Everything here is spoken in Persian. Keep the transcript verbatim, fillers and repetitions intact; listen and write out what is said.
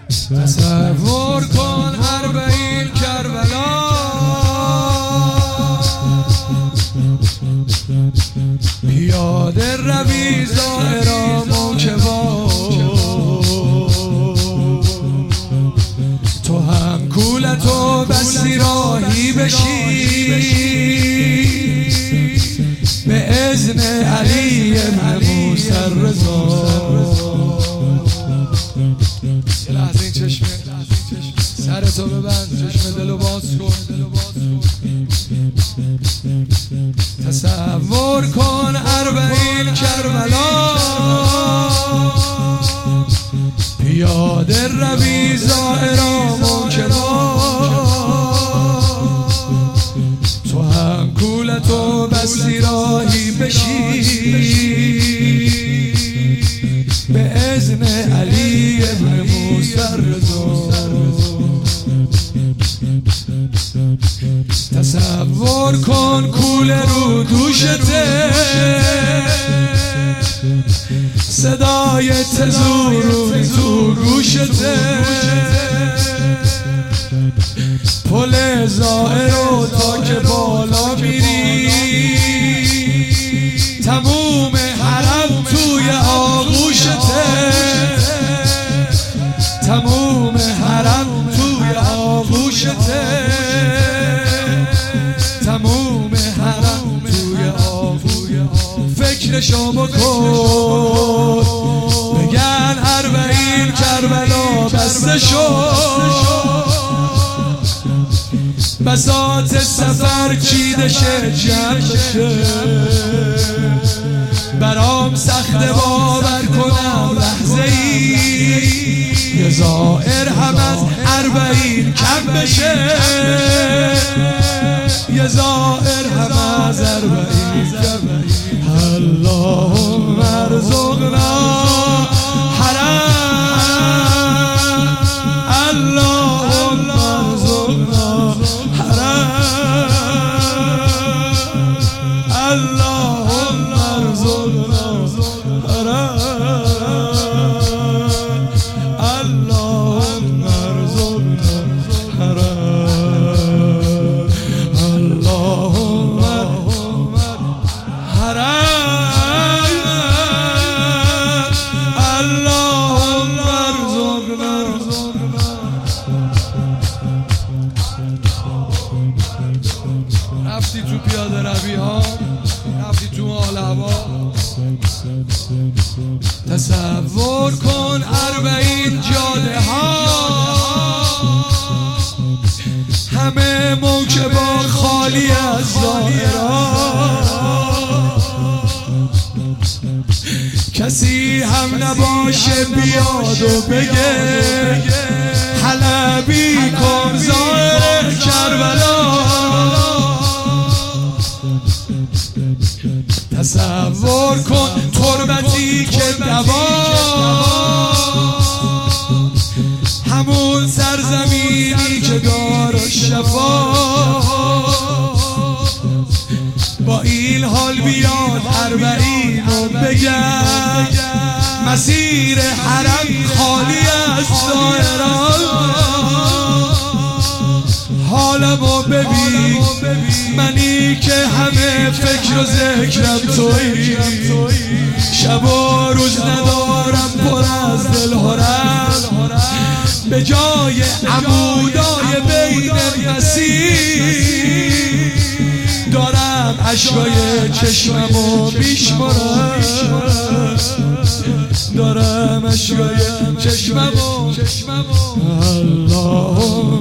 تصور کن اربعین کربلا پیاده روی زائرا موکبا تو هم کولتو بستی راهی بشی به اذن علی بن موسی الرضا. یه لحظه این چشم سرتو ببند، چشم دلو باز کن. تصور کن اربعین کربلا پیاده روی زائرا موکبا تو هم کولتو بستی راهی بشی به اذن علی بن موسی الرضا. تصور کن کوله رو دوشته صدای تزورونی تو گوشته پل زائرو تا که بالا میری تموم حرم توی آغوشته تموم حرم توی آغوشته تموم حرم توی آغوشته. فکرشو بکن بگن اربعین کربلا بسته شد بساط سفر چیده شه جمع شه برام سخت باور کنم لحظه ای یه زائر هم از اربعین کم بشه یه زائر هم از اربعین کم بشه. اللهم ارزقنا حرم اللهم ارزقنا حرم اللهم ارزقنا حرم اللهم ارزقنا حرم اللهم حرم رفتی تو پیاده روی ها رفتی تو حال هوا تصور کن اربعین جاده ها همه موکبا خالی از زائرا کسی هم نباشه بیاد و بگه حلبی کن زائر کربلا. تصور کن تربتی که دوا همون سرزمینی که دار و شفا با این حال بیاد اربعین و بگن مسیر حرم خالی از زائران حالمو ببین منی که همه فکر و ذکرم تویی شب و روز ندارم پر از دل هرم به جای عمودای بین مسیر دارم عشقای چشممو میشمارم دارم عشقای چشممو. اللهم